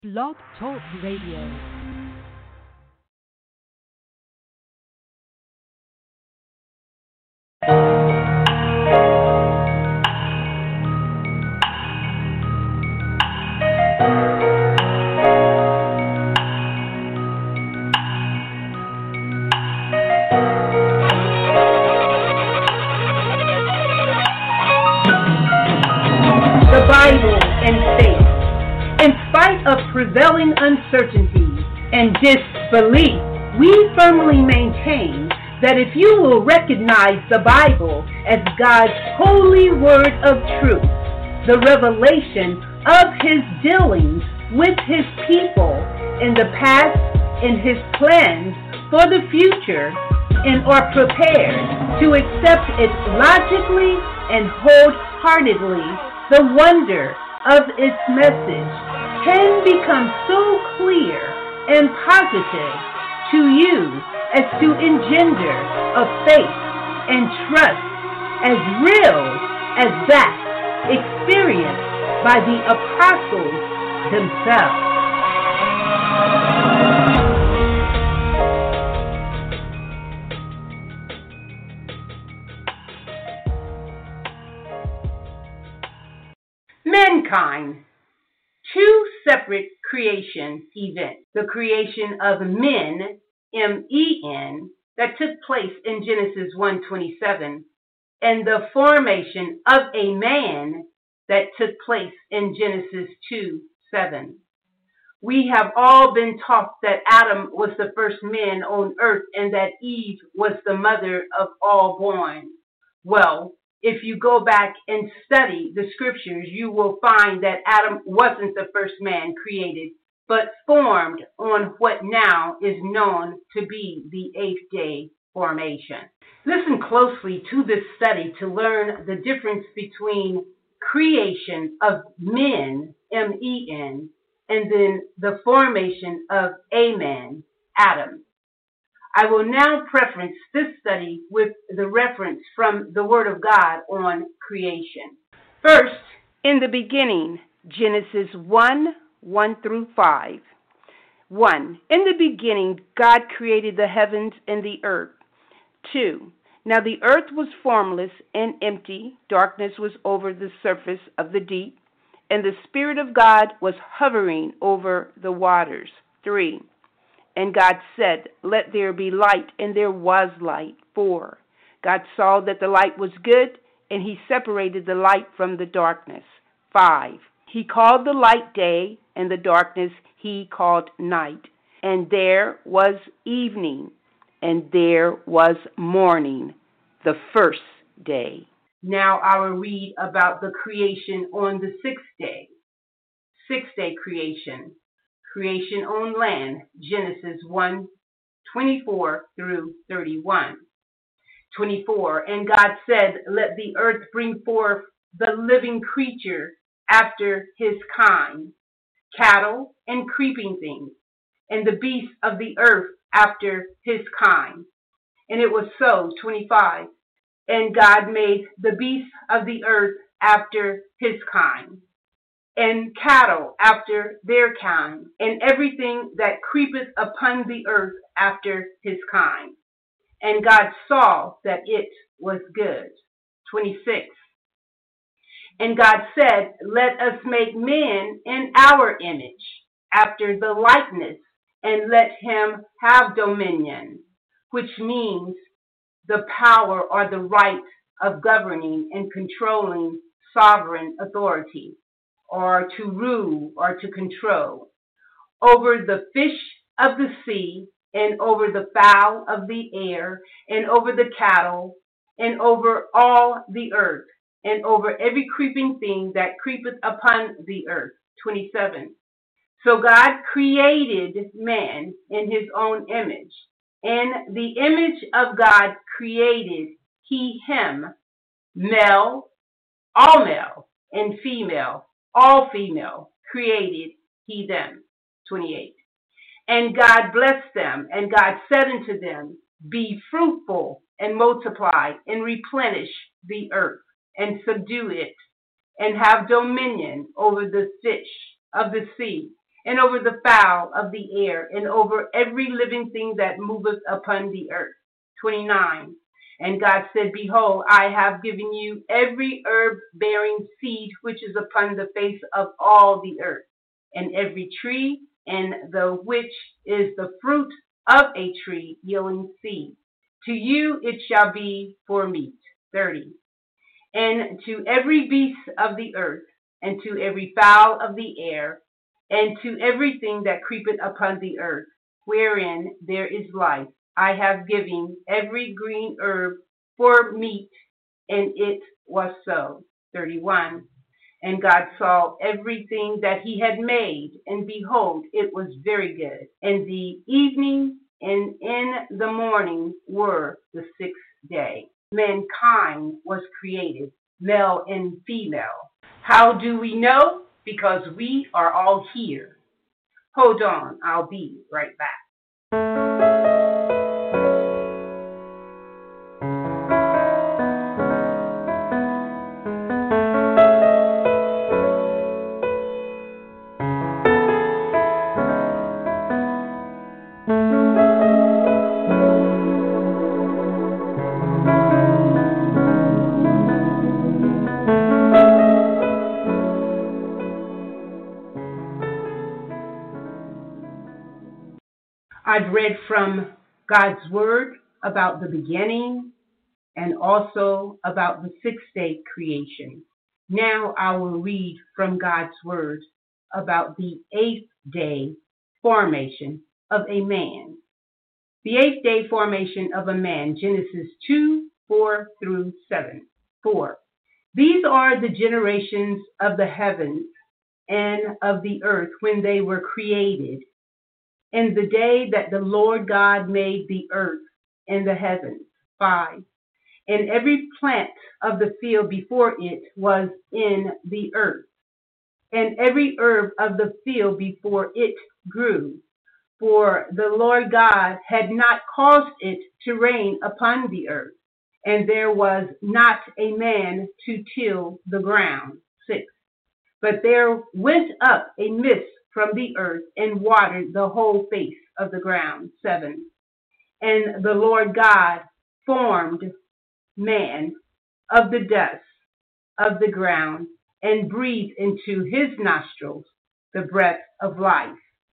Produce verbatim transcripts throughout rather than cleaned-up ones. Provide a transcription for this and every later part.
Blog Talk Radio. The Bible and faith. In spite of prevailing uncertainty and disbelief, we firmly maintain that if you will recognize the Bible as God's holy word of truth, the revelation of His dealings with His people in the past and His plans for the future, and are prepared to accept it logically and wholeheartedly, the wonder of its message can become so clear and positive to you as to engender a faith and trust as real as that experienced by the apostles themselves. Mankind. Two separate creation events. The creation of men, M E N, that took place in Genesis one twenty-seven, and the formation of a man that took place in Genesis two seven. We have all been taught that Adam was the first man on earth and that Eve was the mother of all born. Well, if you go back and study the scriptures, you will find that Adam wasn't the first man created, but formed on what now is known to be the eighth day formation. Listen closely to this study to learn the difference between creation of men, M E N, and then the formation of a man, Adam. I will now preference this study with the reference from the Word of God on creation. First, in the beginning, Genesis one, one through five. one. In the beginning, God created the heavens and the earth. two. Now the earth was formless and empty. Darkness was over the surface of the deep, and the Spirit of God was hovering over the waters. three. And God said, "Let there be light," and there was light. four. God saw that the light was good, and He separated the light from the darkness. five. He called the light day, and the darkness He called night. And there was evening, and there was morning, the first day. Now I will read about the creation on the sixth day. Sixth day creation. Creation on land, Genesis one, twenty-four through thirty-one. twenty-four. And God said, "Let the earth bring forth the living creature after his kind, cattle and creeping things, and the beasts of the earth after his kind." And it was so. twenty-five. And God made the beasts of the earth after his kind, and cattle after their kind, and everything that creepeth upon the earth after his kind. And God saw that it was good. twenty-six. And God said, "Let us make man in our image, after the likeness, and let him have dominion," which means the power or the right of governing and controlling sovereign authority, or to rule or to control, over the fish of the sea, and over the fowl of the air, and over the cattle, and over all the earth, and over every creeping thing that creepeth upon the earth. twenty-seven. So God created man in His own image. In the image of God created He him, male, all male, and female, all female, created He them. twenty-eight. And God blessed them, and God said unto them, "Be fruitful, and multiply, and replenish the earth, and subdue it, and have dominion over the fish of the sea, and over the fowl of the air, and over every living thing that moveth upon the earth. twenty-nine. And God said, Behold, I have given you every herb-bearing seed which is upon the face of all the earth, and every tree, and the which is the fruit of a tree yielding seed. To you it shall be for meat. thirty. And to every beast of the earth, and to every fowl of the air, and to everything that creepeth upon the earth, wherein there is life, I have given every green herb for meat, and it was so. thirty-one. And God saw everything that he had made, and behold, it was very good. And the evening and in the morning were the sixth day. Mankind was created, male and female. How do we know? Because we are all here. Hold on, I'll be right back. I've read from God's Word about the beginning and also about the sixth day creation. Now I will read from God's Word about the eighth day formation of a man. The eighth day formation of a man, Genesis two, four through seven. four. These are the generations of the heavens and of the earth when they were created, in the day that the Lord God made the earth and the heavens. five. And every plant of the field before it was in the earth, and every herb of the field before it grew. For the Lord God had not caused it to rain upon the earth, and there was not a man to till the ground. six. But there went up a mist from the earth and watered the whole face of the ground. seven. And the Lord God formed man of the dust of the ground and breathed into his nostrils the breath of life.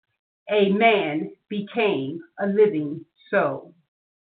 A man became a living soul.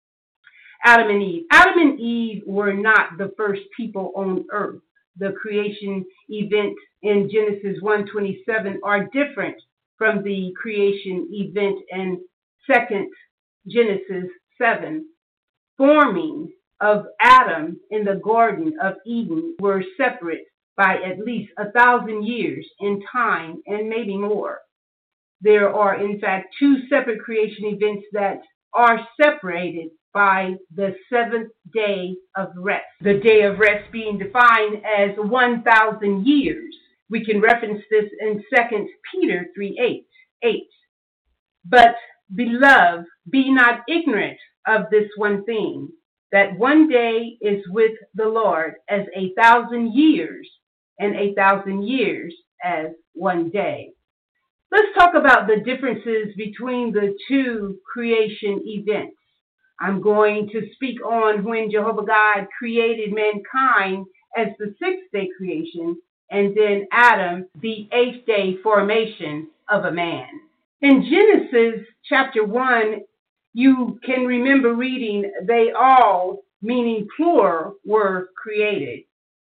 Adam and Eve. Adam and Eve were not the first people on earth. The creation event in Genesis one twenty-seven are different from the creation event in Second Genesis seven. Forming of Adam in the Garden of Eden were separate by at least a thousand years in time and maybe more. There are, in fact, two separate creation events that are separated by the seventh day of rest. The day of rest being defined as one thousand years. We can reference this in Second Peter three eight. eight. But, beloved, be not ignorant of this one thing, that one day is with the Lord as a thousand years, and a thousand years as one day. Let's talk about the differences between the two creation events. I'm going to speak on when Jehovah God created mankind as the sixth day creation, and then Adam, the eighth day formation of a man. In Genesis chapter one, you can remember reading, they all, meaning plural, were created.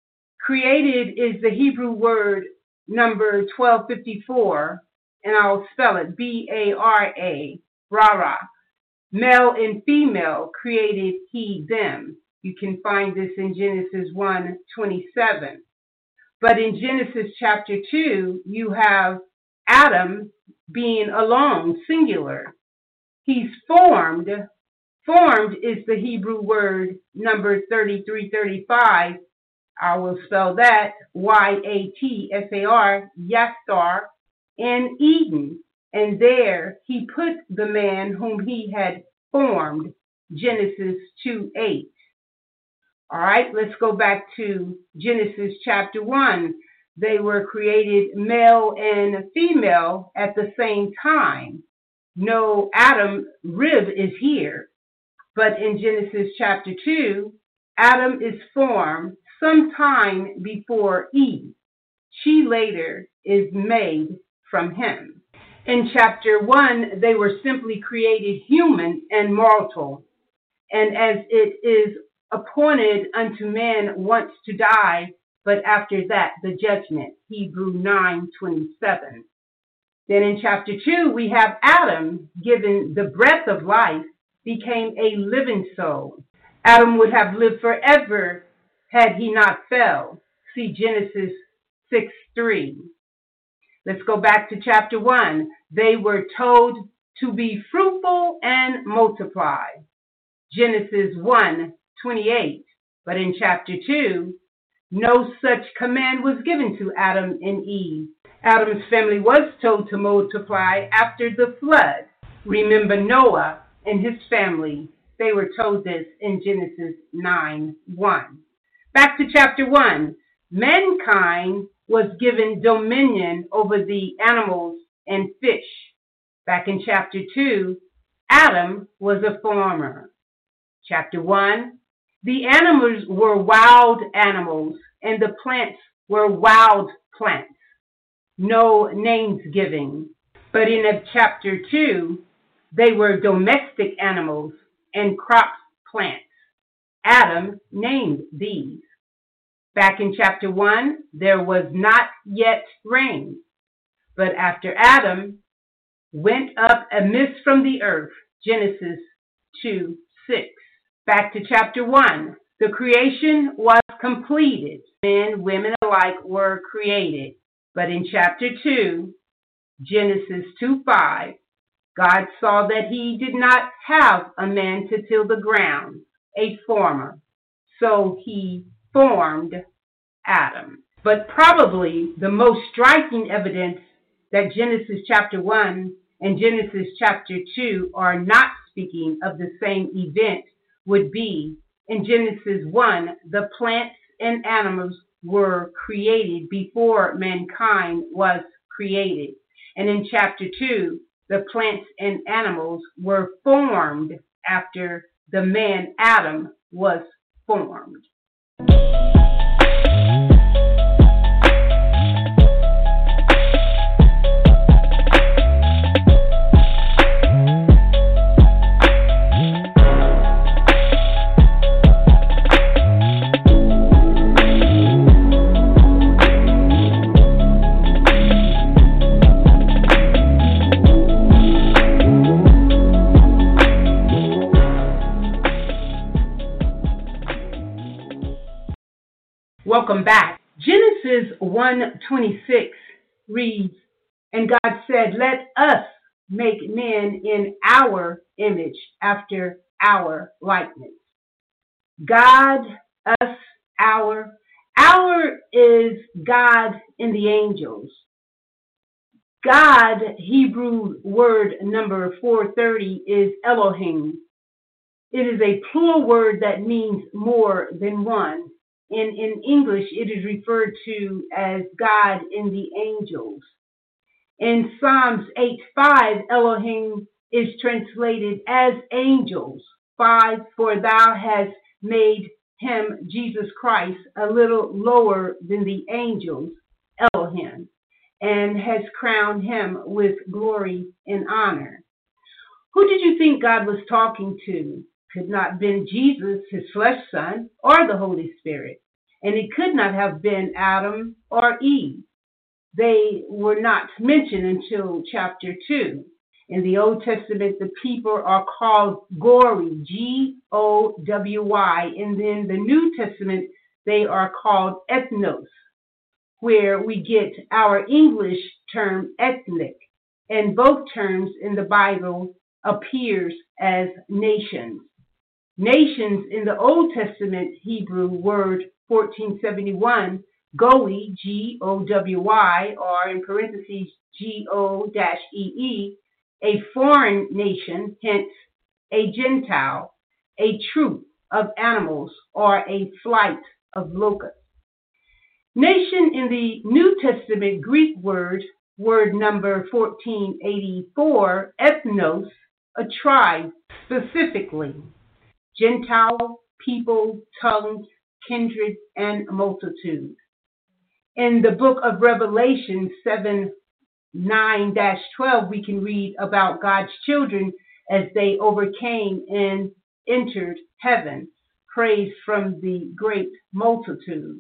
Created is the Hebrew word number twelve fifty-four, and I'll spell it B A R A, Bara. Male and female created he, them. You can find this in Genesis one twenty-seven. But in Genesis chapter two, you have Adam being alone, singular. He's formed. Formed is the Hebrew word number thirty-three thirty-five. I will spell that Y A T S A R, Yastar, in Eden. And there he put the man whom he had formed, Genesis two eight. All right, let's go back to Genesis chapter one. they were created male and female at the same time. No Adam rib is here, but in Genesis chapter two, Adam is formed sometime before Eve. She later is made from him. In chapter one, they were simply created human and mortal. And as it is appointed unto man once to die, but after that the judgment, Hebrew nine twenty-seven. Then in chapter two, we have Adam, given the breath of life, became a living soul. Adam would have lived forever had he not fell. See Genesis six three. Let's go back to chapter one. They were told to be fruitful and multiply. Genesis one twenty-eight. But in chapter two, no such command was given to Adam and Eve. Adam's family was told to multiply after the flood. Remember Noah and his family. They were told this in Genesis nine one. Back to chapter one. Mankind was given dominion over the animals and fish. Back in chapter two, Adam was a farmer. Chapter one, the animals were wild animals and the plants were wild plants. No names given. But in chapter two, they were domestic animals and crop plants. Adam named these. Back in chapter one, there was not yet rain. But after Adam went up a mist from the earth, Genesis two six. Back to chapter one, the creation was completed. Men, women alike were created. But in chapter two, Genesis two five, God saw that he did not have a man to till the ground, a former. So he formed Adam. But probably the most striking evidence that Genesis chapter one and Genesis chapter two are not speaking of the same event would be in Genesis one, the plants and animals were created before mankind was created. And in chapter two, the plants and animals were formed after the man Adam was formed. Welcome back. Genesis one twenty-six reads, and God said, let us make men in our image, after our likeness. God, us, our. Our is God in the angels. God, Hebrew word number four thirty, is Elohim. It is a plural word that means more than one. In, in English, it is referred to as God in the angels. In Psalms eight five, Elohim is translated as angels. five, for thou hast made him, Jesus Christ, a little lower than the angels, Elohim, and has crowned him with glory and honor. Who did you think God was talking to? Could not have been Jesus, his flesh son, or the Holy Spirit. And it could not have been Adam or Eve. They were not mentioned until chapter two. In the Old Testament, the people are called Gory, G O W Y. And then the New Testament, they are called ethnos, where we get our English term ethnic. And both terms in the Bible appears as nations. Nations in the Old Testament Hebrew word fourteen seventy-one, Goy, G O W Y, or in parentheses G O E E, a foreign nation, hence a Gentile, a troop of animals, or a flight of locusts. Nation in the New Testament Greek word, word number fourteen eighty-four, ethnos, a tribe specifically, Gentile, people, tongues, kindred, and multitude. In the book of Revelation seven nine twelve, we can read about God's children as they overcame and entered heaven, praise from the great multitude.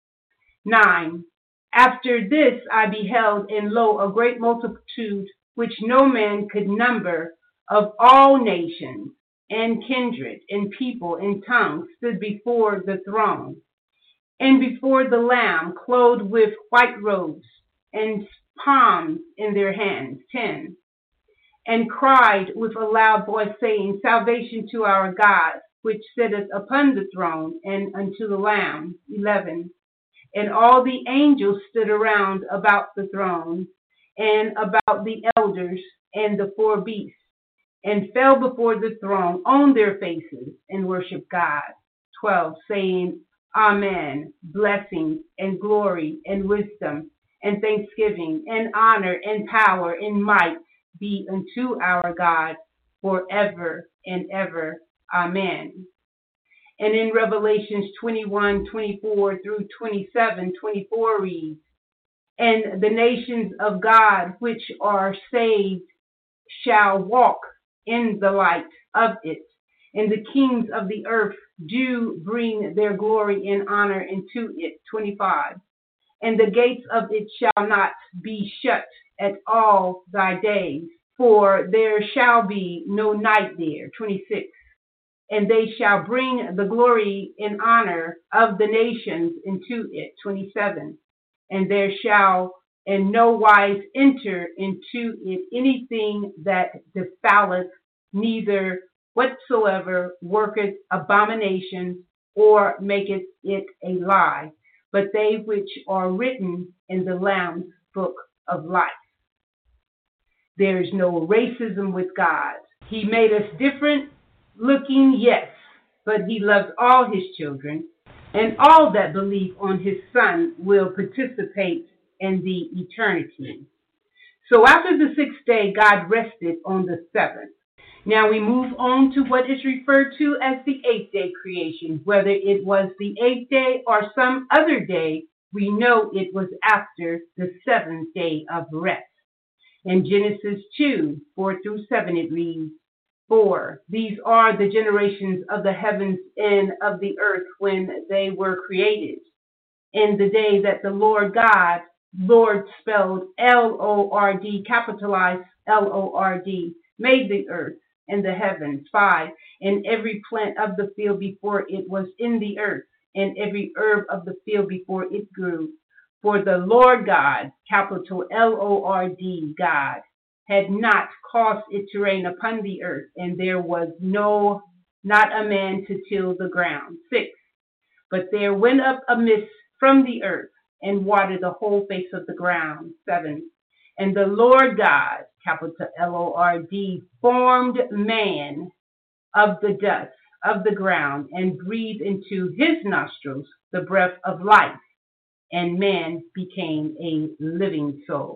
nine. After this I beheld, and lo, a great multitude, which no man could number, of all nations, and kindred, and people, and tongues, stood before the throne, and before the Lamb, clothed with white robes, and palms in their hands. ten. And cried with a loud voice, saying, Salvation to our God, which sitteth upon the throne, and unto the Lamb. eleven. And all the angels stood around about the throne, and about the elders and the four beasts, and fell before the throne on their faces, and worshiped God. twelve. Saying, Amen. Blessings and glory and wisdom and thanksgiving and honor and power and might be unto our God forever and ever. Amen. And in Revelations twenty-one twenty-four through twenty-seven twenty-four reads, And the nations of God which are saved shall walk in the light of it, and the kings of the earth do bring their glory and honor into it. twenty-five. And the gates of it shall not be shut at all thy days, for there shall be no night there. twenty-six. And they shall bring the glory and honor of the nations into it. twenty-seven. And there shall in no wise enter into it anything that defileth, neither whatsoever worketh abomination, or maketh it a lie, but they which are written in the Lamb's book of life. There is no racism with God. He made us different looking, yes, but he loves all his children, and all that believe on his Son will participate in the eternity. So after the sixth day, God rested on the seventh. Now we move on to what is referred to as the eighth day creation. Whether it was the eighth day or some other day, we know it was after the seventh day of rest. In Genesis two, four through seven, it reads, For these are the generations of the heavens and of the earth when they were created, in the day that the Lord God, Lord spelled L O R D, capitalized L O R D, made the earth and the heavens. Five. And every plant of the field before it was in the earth, and every herb of the field before it grew. For the Lord God, capital L O R D, God, had not caused it to rain upon the earth, and there was no, not a man to till the ground. Six. But there went up a mist from the earth, and watered the whole face of the ground. Seven. And the Lord God, capital L O R D, formed man of the dust of the ground, and breathed into his nostrils the breath of life, and man became a living soul.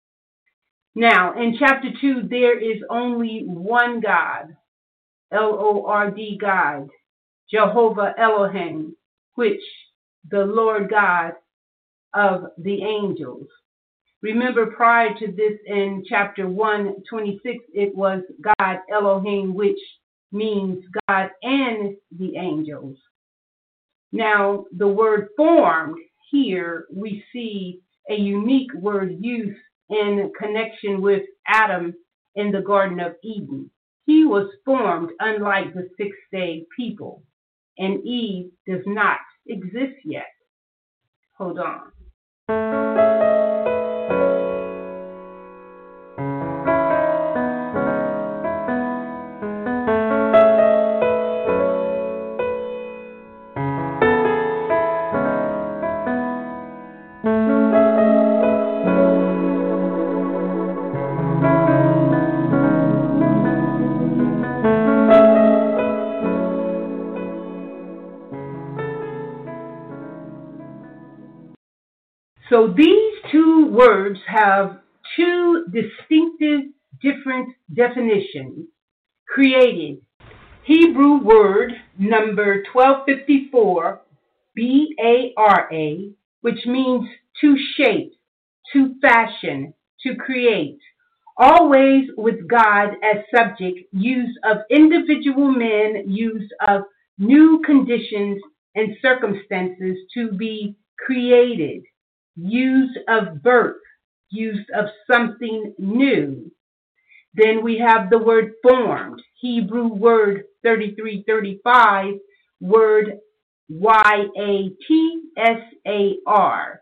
Now, in chapter two, there is only one God, L O R D, God, Jehovah Elohim, which the Lord God of the angels. Remember, prior to this in chapter one twenty-six, it was God Elohim, which means God and the angels. Now, the word formed, here we see a unique word used in connection with Adam in the Garden of Eden. He was formed unlike the six-day people, and Eve does not exist yet. Hold on. So these two words have two distinctive different definitions. Created. Hebrew word number twelve fifty-four, B A R A, which means to shape, to fashion, to create. Always with God as subject, use of individual men, use of new conditions and circumstances to be created, use of birth, use of something new. Then we have the word formed, Hebrew word thirty-three thirty-five, word Y A T S A R,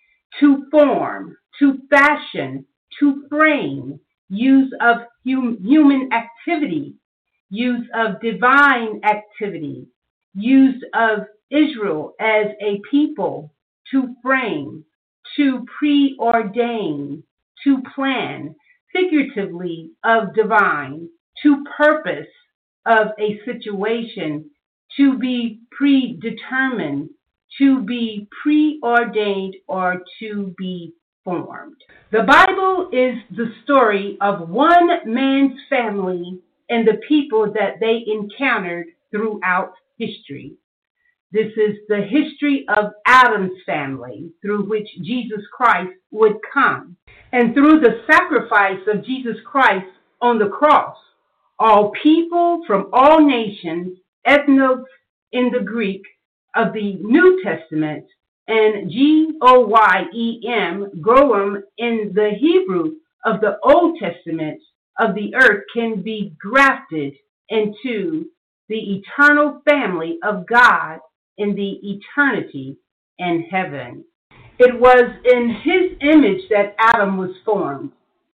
to form, to fashion, to frame, use of hum, human activity, use of divine activity, use of Israel as a people, to frame, to preordain, to plan, figuratively of divine, to purpose of a situation, to be predetermined, to be preordained, or to be formed. The Bible is the story of one man's family and the people that they encountered throughout history. This is the history of Adam's family through which Jesus Christ would come. And through the sacrifice of Jesus Christ on the cross, all people from all nations, ethnos in the Greek of the New Testament, and G O Y E M, Goem in the Hebrew of the Old Testament of the earth, can be grafted into the eternal family of God in the eternity in heaven. It was in his image that Adam was formed.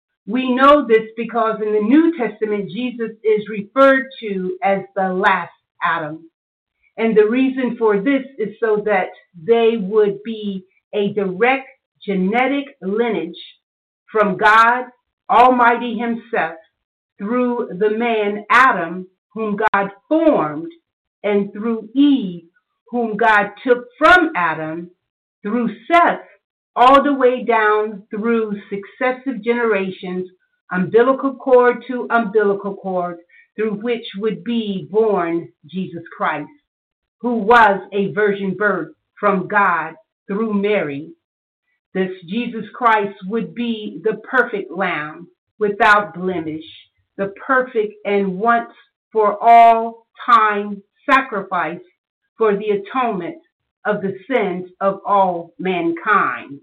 We know this because in the New Testament, Jesus is referred to as the last Adam. And the reason for this is so that they would be a direct genetic lineage from God Almighty himself through the man Adam, whom God formed, and through Eve, whom God took from Adam, through Seth, all the way down through successive generations, umbilical cord to umbilical cord, through which would be born Jesus Christ, who was a virgin birth from God through Mary. This Jesus Christ would be the perfect lamb without blemish, the perfect and once for all time sacrifice for the atonement of the sins of all mankind.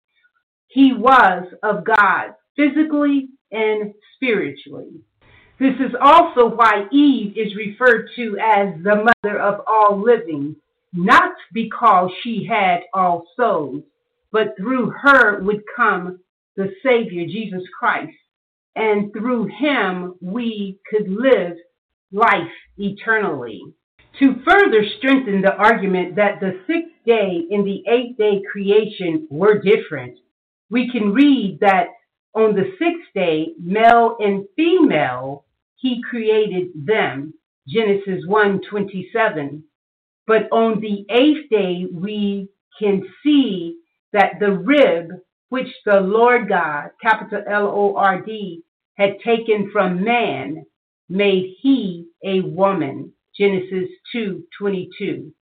He was of God physically and spiritually. This is also why Eve is referred to as the mother of all living, not because she had all souls, but through her would come the Savior, Jesus Christ, and through him we could live life eternally. To further strengthen the argument that the sixth day and the eighth day creation were different, we can read that on the sixth day, male and female, he created them, Genesis one twenty-seven. But on the eighth day, we can see that the rib, which the Lord God, capital L O R D, had taken from man, made he a woman, Genesis two twenty-two.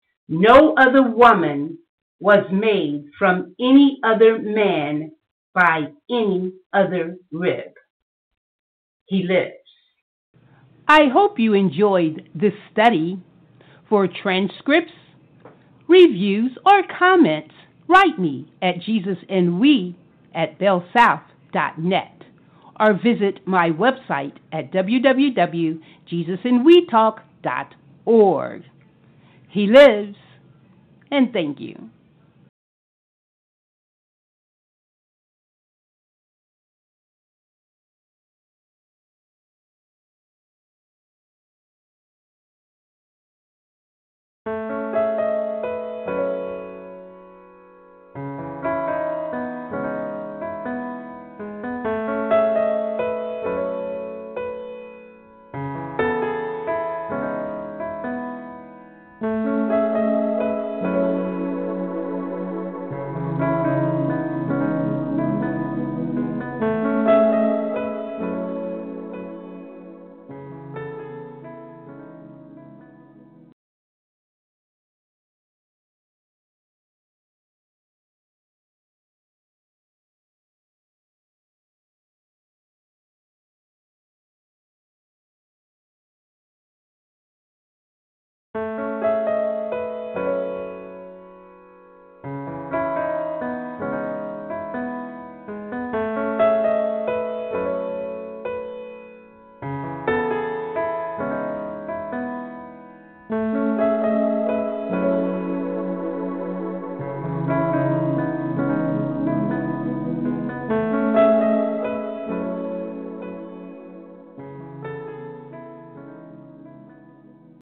No other woman was made from any other man by any other rib. He lives. I hope you enjoyed this study. For transcripts, reviews, or comments, write me at jesusandwe at bellsouth dot net or visit my website at w w w dot jesus and we talk dot org. He lives, and thank you.